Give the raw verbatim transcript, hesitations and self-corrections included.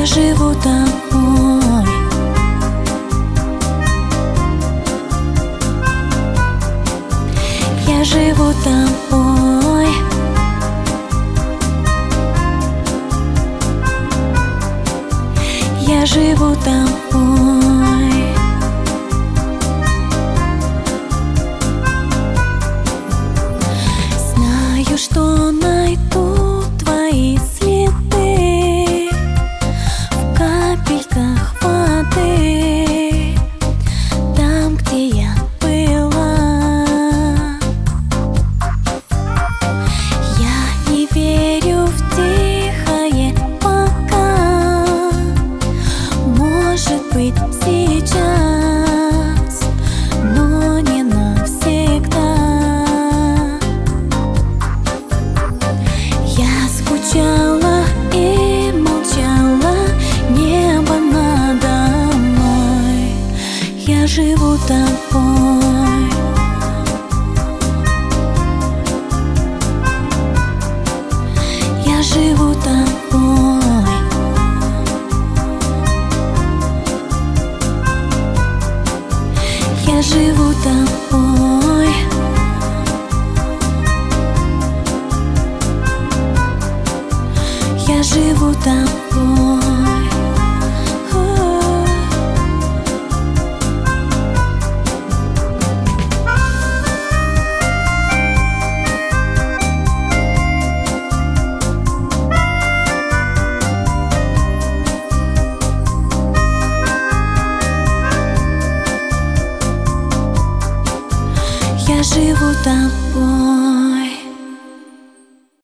живу тобой. Я живу тобой. Я живу тобой. Знаю, что найду твои следы в капельках воды, там, где я была. Я не верю в тихое пока, может быть сейчас, но не навсегда. Я скучала и молчала, небо надо мной. Я живу тобой. Я живу тобой. Я живу тобой. Я живу тобой.